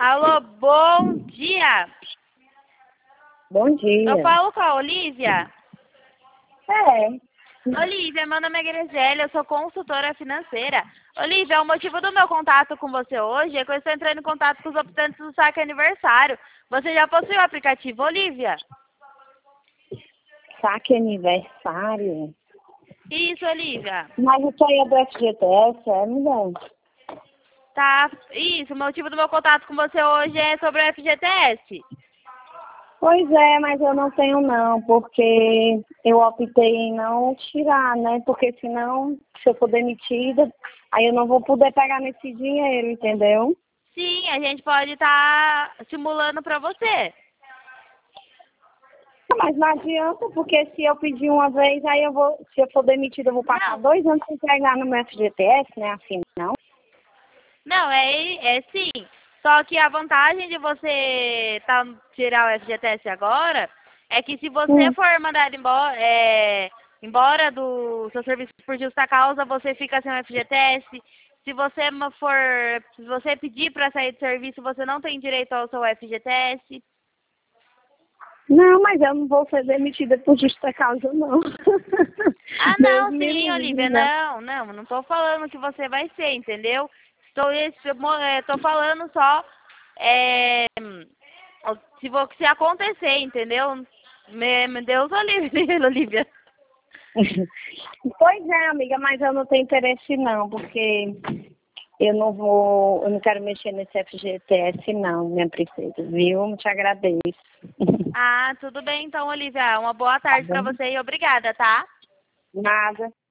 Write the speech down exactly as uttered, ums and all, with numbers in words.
Alô, bom dia. Bom dia. Eu falo com a Olívia? É. Olívia, meu nome é Grisele, eu sou consultora financeira. Olívia, o motivo do meu contato com você hoje é que eu estou entrando em contato com os optantes do saque aniversário. Você já possui o aplicativo, Olívia? Saque aniversário? Isso, Olívia. Mas isso aí é do F G T S, é, mulher? Tá, isso, o motivo do meu contato com você hoje é sobre o F G T S. Pois é, mas eu não tenho não, porque eu optei em não tirar, né? Porque senão, se eu for demitida, aí eu não vou poder pegar nesse dinheiro, entendeu? Sim, a gente pode estar simulando para você. Mas não adianta, porque se eu pedir uma vez, aí eu vou, se eu for demitida, eu vou passar Não, dois anos sem pegar no meu F G T S, né? Assim, não. não, é, é sim. Só que a vantagem de você tá, tirar o F G T S agora é que se você Hum. for mandado embora, é, embora do seu serviço por justa causa, você fica sem o F G T S. Se você ma- for, se você pedir para sair do serviço, você não tem direito ao seu F G T S. Não, mas eu não vou ser demitida por justa causa, não. Ah, Deus não, me sim, livre, Olivia, né? não, não, não tô falando que você vai ser, entendeu? Estou, estou falando só é, se, vo- se acontecer, entendeu? Me, me Deus o livre, Olivia. Pois é, amiga, mas eu não tenho interesse não, porque eu não vou, eu não quero mexer nesse F G T S não, minha princesa, viu? Te agradeço. Ah, tudo bem então, Olivia. Uma boa Tá tarde pra bom? você e obrigada, tá? Nada.